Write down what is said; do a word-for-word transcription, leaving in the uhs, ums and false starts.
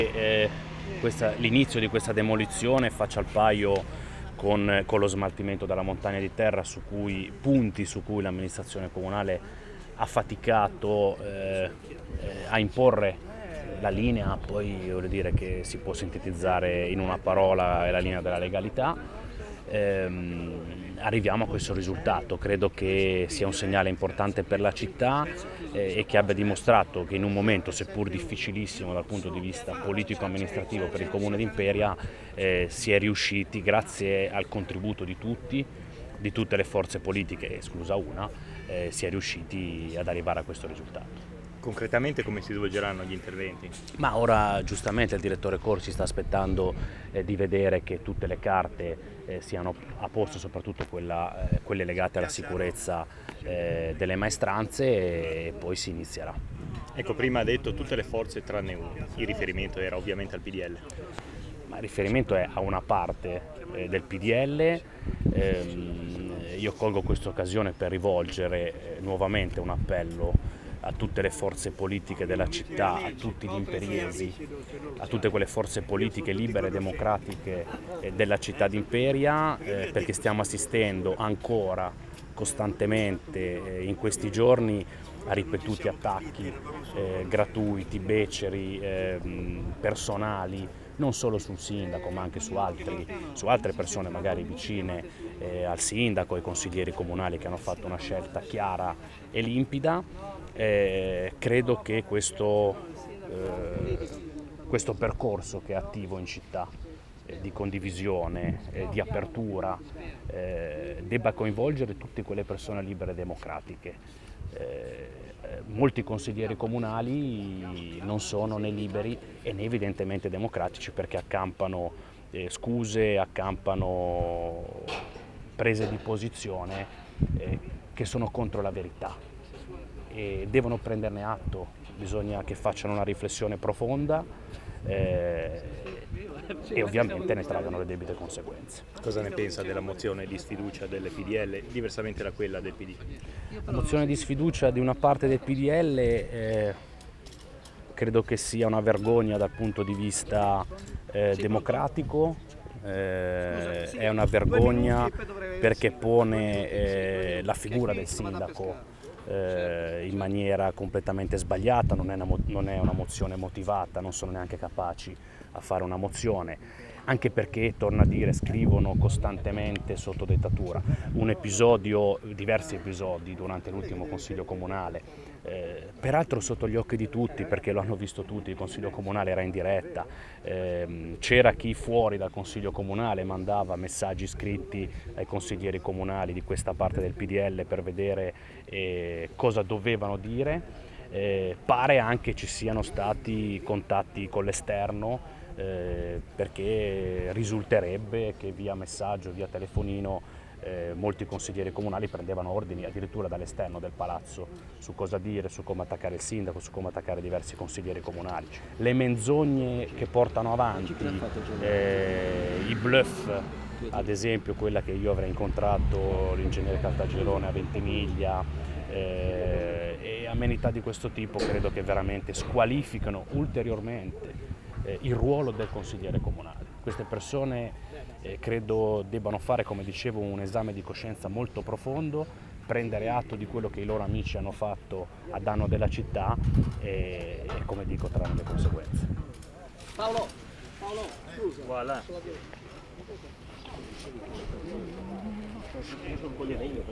Eh, questa, l'inizio di questa demolizione faccia al paio con, con lo smaltimento della montagna di terra, su cui, punti su cui l'amministrazione comunale ha faticato eh, eh, a imporre la linea, poi voglio dire che si può sintetizzare in una parola, è la linea della legalità. Ehm, arriviamo a questo risultato, credo che sia un segnale importante per la città eh, e che abbia dimostrato che in un momento seppur difficilissimo dal punto di vista politico-amministrativo per il Comune di Imperia eh, si è riusciti, grazie al contributo di tutti, di tutte le forze politiche, esclusa una, eh, si è riusciti ad arrivare a questo risultato. Concretamente come si svolgeranno gli interventi? Ma ora giustamente il direttore Corsi sta aspettando eh, di vedere che tutte le carte eh, siano a posto, soprattutto quella, eh, quelle legate alla sicurezza eh, delle maestranze, e poi si inizierà. Ecco, prima ha detto tutte le forze tranne una, il riferimento era ovviamente al P D L. Ma il riferimento è a una parte eh, del P D L. ehm, io colgo questa occasione per rivolgere eh, nuovamente un appello a tutte le forze politiche della città, a tutti gli imperiesi, a tutte quelle forze politiche libere e democratiche eh, della città di Imperia, eh, perché stiamo assistendo ancora costantemente eh, in questi giorni a ripetuti attacchi eh, gratuiti, beceri, eh, personali, non solo sul sindaco ma anche su, altri, su altre persone magari vicine eh, al sindaco, ai consiglieri comunali che hanno fatto una scelta chiara e limpida. Eh, credo che questo, eh, questo percorso che è attivo in città eh, di condivisione, eh, di apertura, eh, debba coinvolgere tutte quelle persone libere e democratiche. Eh, molti consiglieri comunali non sono né liberi e né evidentemente democratici, perché accampano eh, scuse, accampano prese di posizione eh, che sono contro la verità. E devono prenderne atto, bisogna che facciano una riflessione profonda eh, e ovviamente ne traggano le debite conseguenze. Cosa ne pensa della mozione di sfiducia delle P D L, diversamente da quella del P D? La mozione di sfiducia di una parte del P D L eh, credo che sia una vergogna dal punto di vista eh, democratico, eh, è una vergogna perché pone eh, la figura del sindaco Eh, in maniera completamente sbagliata, non è, una, non è una mozione motivata, non sono neanche capaci a fare una mozione, anche perché, torno a dire, scrivono costantemente sotto dettatura. Un episodio, diversi episodi durante l'ultimo Consiglio Comunale, eh, peraltro sotto gli occhi di tutti, perché lo hanno visto tutti, il Consiglio Comunale era in diretta, eh, c'era chi fuori dal Consiglio Comunale mandava messaggi scritti ai consiglieri comunali di questa parte del P D L per vedere eh, cosa dovevano dire. Eh, pare anche ci siano stati contatti con l'esterno, eh, perché risulterebbe che via messaggio, via telefonino, eh, molti consiglieri comunali prendevano ordini addirittura dall'esterno del palazzo su cosa dire, su come attaccare il sindaco, su come attaccare diversi consiglieri comunali. Le menzogne che portano avanti, eh, i bluff, ad esempio quella che io avrei incontrato l'ingegnere Caltagirone a Ventimiglia, eh, e amenità di questo tipo, credo che veramente squalificano ulteriormente eh, il ruolo del consigliere comunale. Queste persone eh, credo debbano fare, come dicevo, un esame di coscienza molto profondo, prendere atto di quello che i loro amici hanno fatto a danno della città e, e come dico, trarne le conseguenze. Paolo, Paolo, scusa. Voilà.